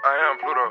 I am Pluto.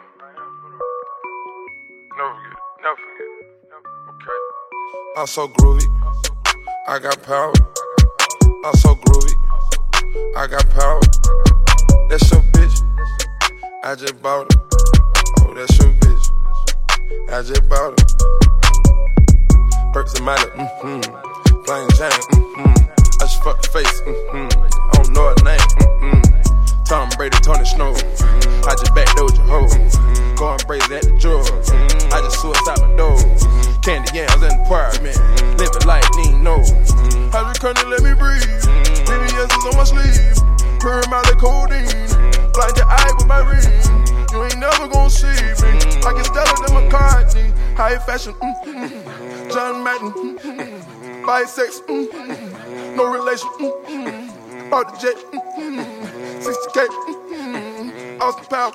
Never forget. Never forget. Okay. I'm so groovy. I got power. I'm so groovy. I got power. That's your bitch. I just bought her. Oh, that's your bitch. I just bought her. Perks and Miley. Plain Jane. I just fucked the face. I don't know her name. Tom Brady, Tony Snow. I just backdoored your hoe. Going crazy at the drug. I just suicide my door. Candy yams in the apartment. Living like Nino. Hydrocurrent, let me breathe. VVS is on my sleeve. Purring my like codeine. Blind your eye with my ring. You ain't never gonna see me. I can Stella than McCartney. High fashion. John Madden. Bisex. No relation. Bought the jet. 60K. Austin Power.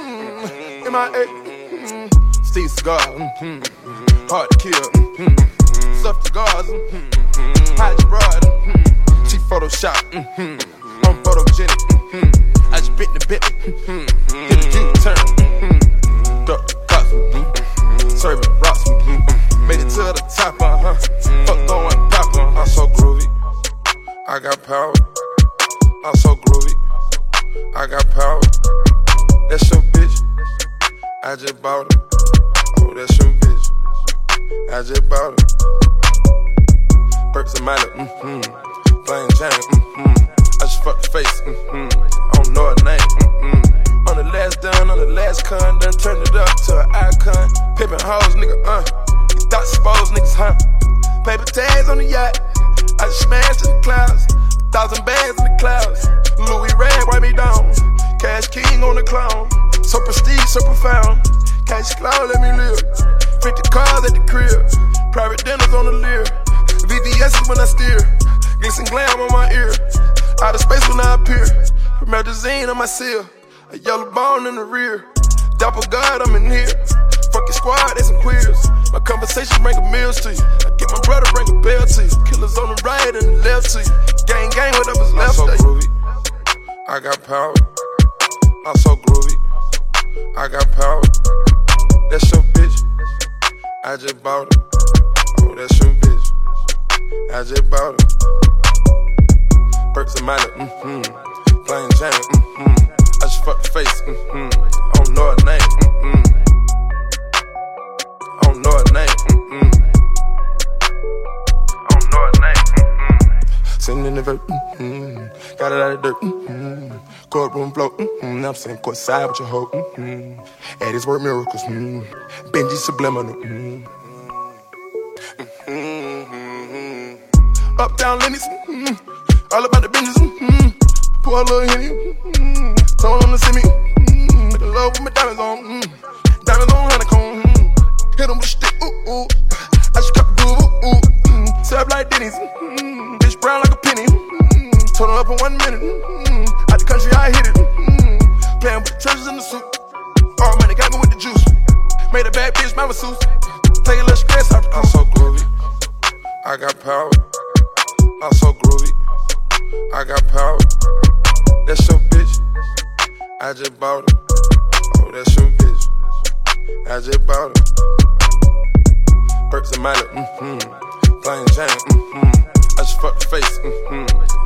MIA. Steve Cigar. Hard to kill. Stuff cigars. Hide your broad. She Photoshop. I'm photogenic. I just bit the bit. Hit a U-turn. Duck the cops. Serving rocks. Made it to the top. Fuck going pop. I'm so groovy. I got power. I'm so groovy. I got power. That's your bitch. I just bought her. Oh, that's your bitch. I just bought her. Perks and Miley. Plain Jane. I just fucked the face. I don't know her name. On the last down, on the last con, done turned it up to an icon. Pimpin' hoes, nigga, You thought supposed niggas, Paper tags on the yacht. I just smashed in the clouds. 1,000 bags in the clouds. Louis Rag, wipe me down. Cash King on the clown. So prestige, so profound. Cash cloud, let me live. 50 cars at the crib. Private dinners on the leer. VVS is when I steer. Glisten glam on my ear. Out of space when I appear. Promethazine on my seal. A yellow bone in the rear. Dapper God, I'm in here. Fucking squad, they some queers. My conversation bring a meals to you. I get my brother, bring a bell to you. Killers on the right and the left to you. Gang, whatever's left. I'm so groovy. I got power. I'm so groovy. I got power. That's your bitch. I just bought her. Oh, that's your bitch. I just bought her. Perks and Miley. Plain Jane. I just fucked the face. I don't know her name. I don't know her name. I don't know her name. Sitting in the vert. Got it out of dirt. Courtroom flow. Now I'm sitting courtside with your hoe. At his work miracles. Benji subliminal. Uptown Lenny's. All about the business. Pour a little Henny. Told him to see me. Make a love with my diamonds on. Diamonds on honeycomb. Hit him with a stick. I just cut the groove. Serve like Denny's. Bitch brown like a penny. Told him up in 1 minute. Out the country, I hit it. Playing with the treasures in the suit. All money got me with the juice. Made a bad bitch my masseuse. Take a little stress out the I'm so groovy. I got power. I'm so groovy. I got power. That's your bitch. I just bought her. Oh, that's your bitch. I just bought her. Perks and Miley. Plain Jane. I just fucked the face.